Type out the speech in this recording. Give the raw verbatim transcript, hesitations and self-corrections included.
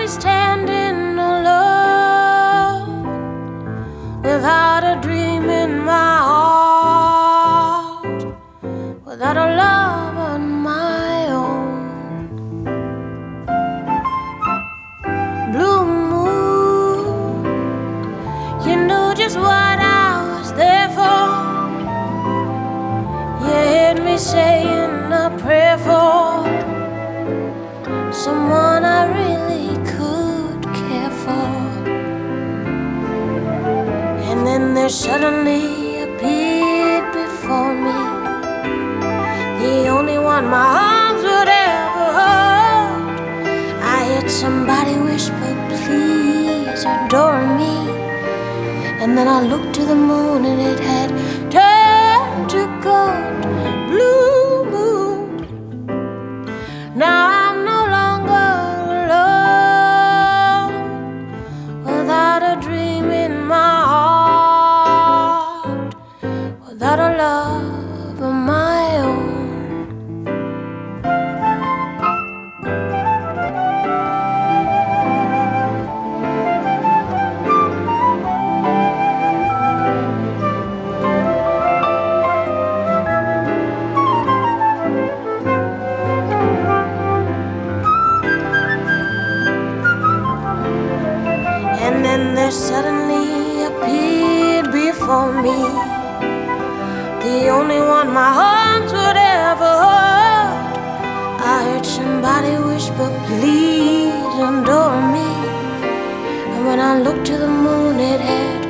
standing alone without a dream in my heart, without a love on my own. Blue moon, you knew just what I was there for. You heard me saying a prayer for someone I really could care for. And then there suddenly appeared before me the only one my arms would ever hold. I heard somebody whisper, please adore me. And then I looked to the moon and it had turned to gold. Blue moon, now I'm no longer alone without a dream in my heart, without a love of my own. And then there suddenly appeared before me the only one my arms would ever hold. I heard somebody whisper, please adore me. And when I looked to the moon, it had